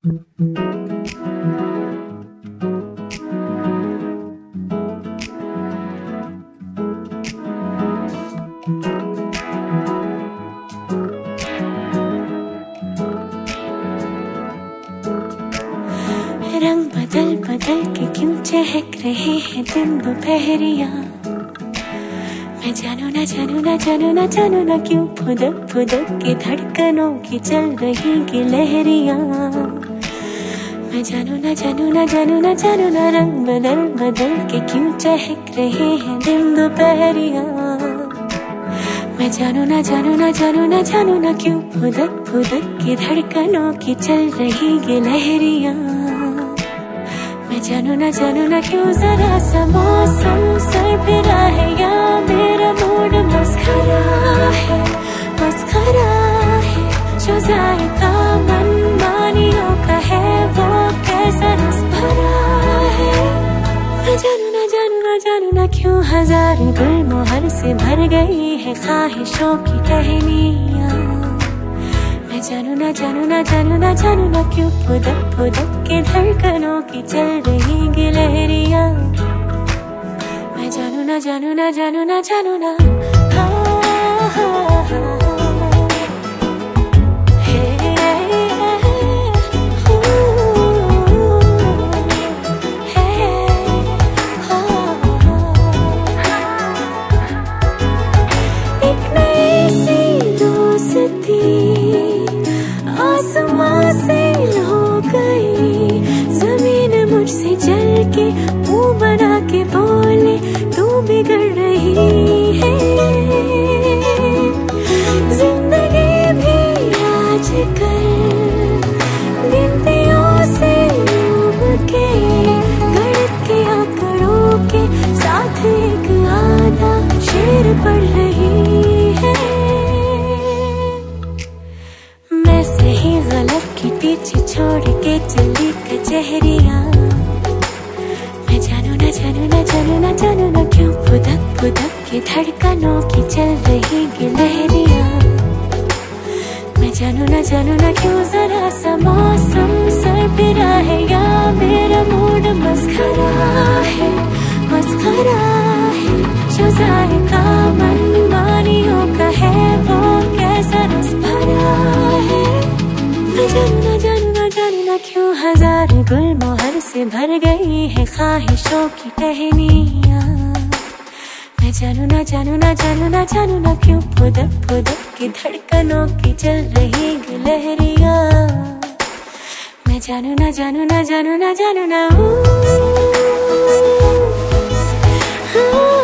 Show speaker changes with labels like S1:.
S1: रंग बदल बदल के क्यों चहक रहे हैं दिन दोपहरिया। मैं जानू ना जानू ना जानू ना जानू ना क्यों फुदक फुदक के धड़कनों की चल रही गिलहरियां। मैं जानू ना जानू ना जानू ना जानू ना रंग बदल बदल के क्यों चहक रहे हैं दिन दोपहरिया। मैं जानू ना जानू ना जानू ना जानू ना क्यों फुदक फुदक के धड़कनों की चल रही गिलहरियां। मैं जानू ना क्यों जरा सा मौसम सरफिरा है या मेरा मूड मस्खरा है जो जायका मनमानियों का है वो कैसा रस भरा है। मैं जानू ना क्यों हजार गुलमोहर से भर गई है ख्वाहिशों की टहनियां। मैं जानू ना क्यों फुदक फुदक के धड़कनों की चल रही गिलहरियां। मैं जानू ना एक नई सी दोस्ती आसमां से हो गई। जमीन मुझसे जल के मुंह बना के बोले तू बिगड़ रही है। जिंदगी भी आजकल गिनतियों से डूब के गणित के आंकड़ों के साथ एक आधा शेर पढ़ रही है। मैं सही गलत के पीछे छोड़ के चली कचहरियां। मैं जानू ना क्यों फुदक फुदक के धड़कनों की चल रही गिलहरियां। मैं जानू ना क्यों जरा सा मौसम सरफिरा है या मेरा मूड मस्खरा है जो जायका मनमानियों का है वो कैसा रस भरा है। मैं जानू ना क्यों हजार गुलमोहर से भर गई है ख्वाहिशों की टहनियां। मैं जानू ना क्यों फुदक फुदक के धड़कनों की चल रही गिलहरियां। मैं जानू ना